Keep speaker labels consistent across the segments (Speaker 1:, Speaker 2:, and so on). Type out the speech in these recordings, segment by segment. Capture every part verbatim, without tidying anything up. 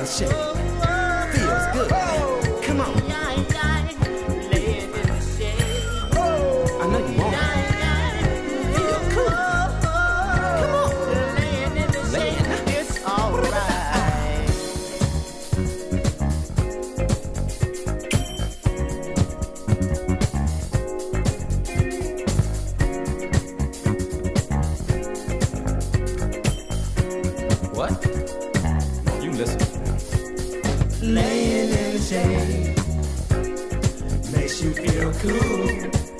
Speaker 1: shade. Feels good. Come on.
Speaker 2: Laying in the shade.
Speaker 1: I know you want it. Feel cool. Come on.
Speaker 2: Laying in the shade. It's alright.
Speaker 1: What? You listen.
Speaker 2: Laying in the shade makes you feel cool.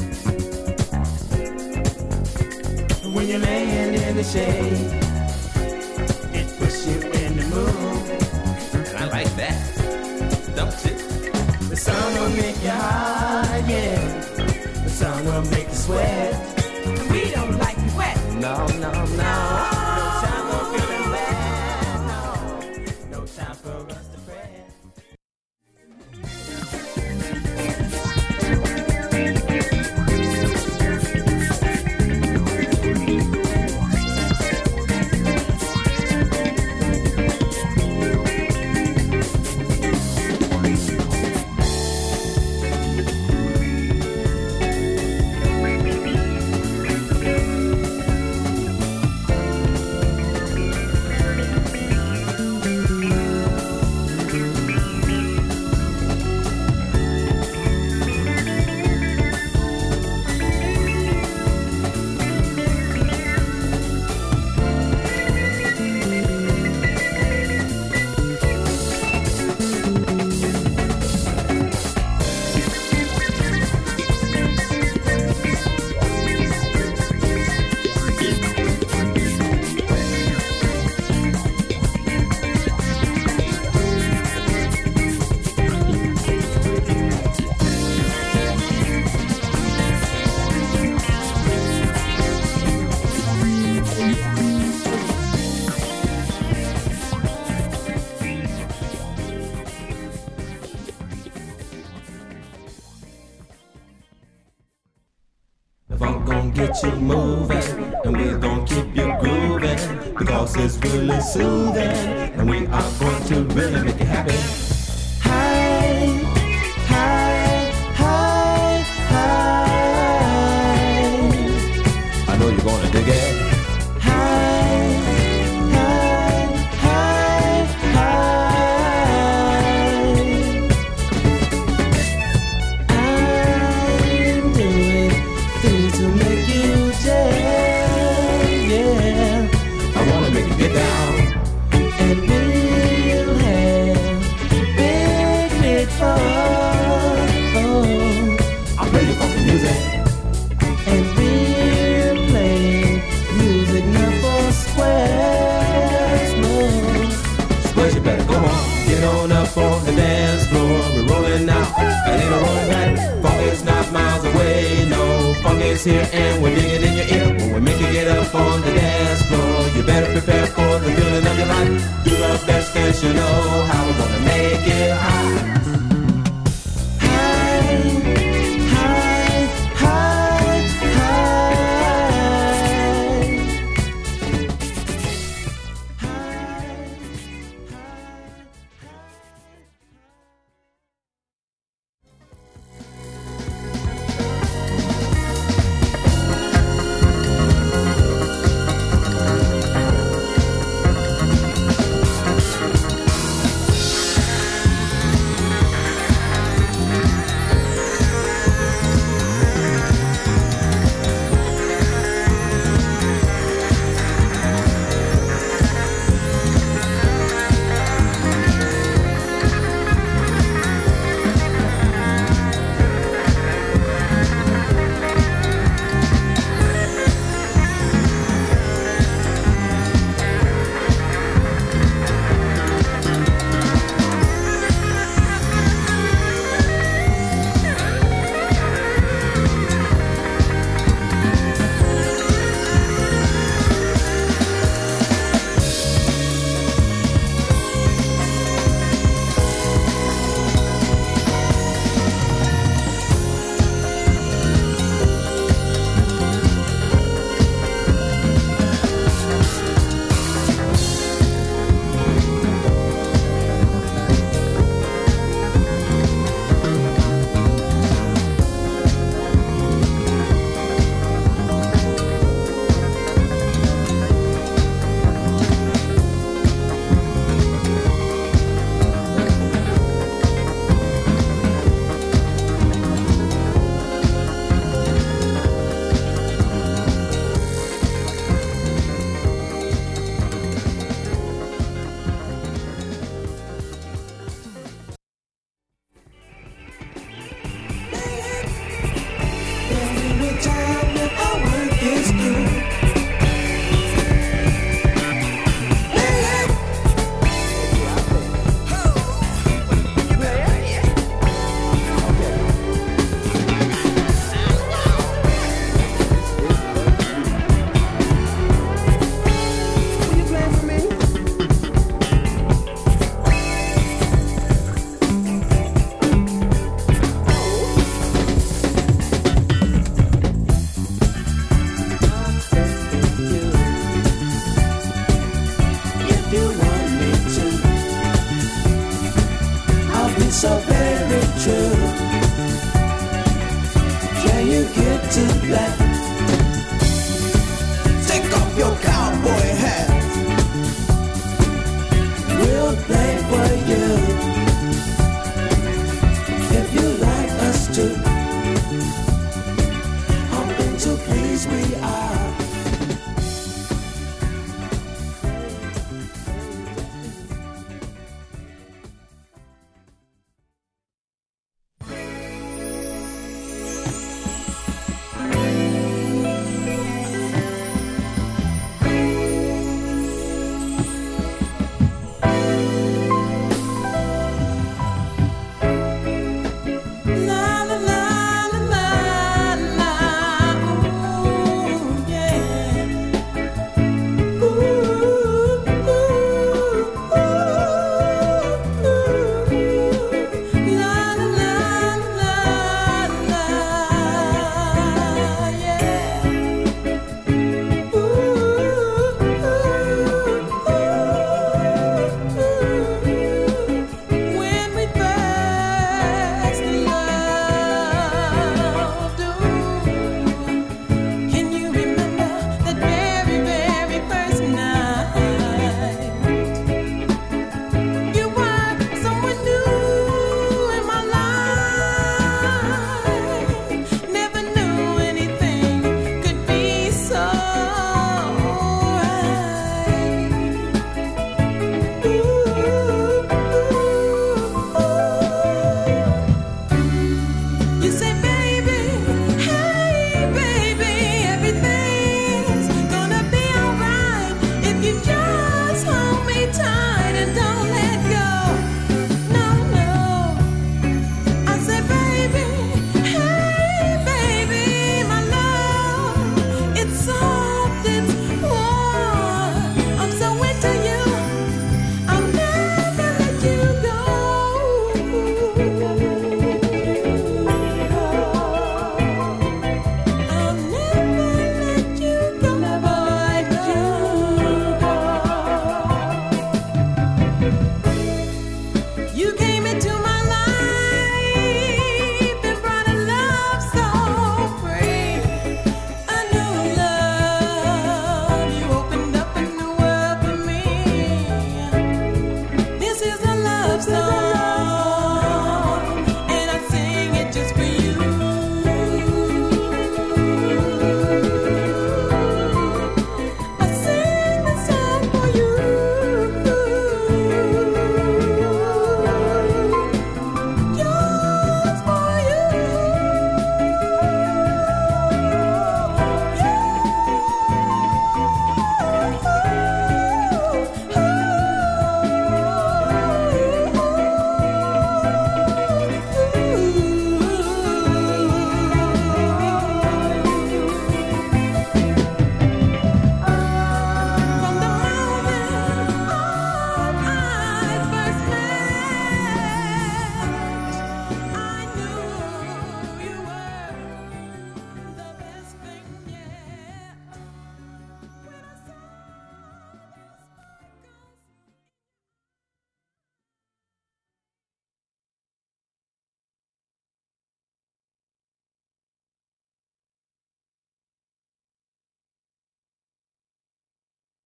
Speaker 2: When you're laying in the shade, it puts you in the mood.
Speaker 1: And I like that. Don't you?
Speaker 2: The sun will make you hot, yeah. The sun will make you sweat. We don't like you wet.
Speaker 1: No, no, no.
Speaker 2: No time for feeling bad. No, no time for us to fret.
Speaker 1: The funk gon' get you moving, and we're gon' keep you grooving, because it's really soothing, and we are going to really make you happy. Hi, hi, hi, hi. I know you're gonna dig it. Hi, hi, hi, hi. I'm doing things to make you jam, yeah. I wanna make you get down, and we'll have picnic fun. Oh, I'll play you funky music, and we'll play music not for squares, no. Squares, you better go on, get on up on the dance floor. We're rolling out, and ain't no rolling back. Funk is not miles away, no. Funk is here, and we're digging in your ear. When we make you get up on the dance floor, you better prepare for the feeling of your life. Do the best that you know how we're gonna make it hot. Hi, hi, hi, so very true. Can you get to that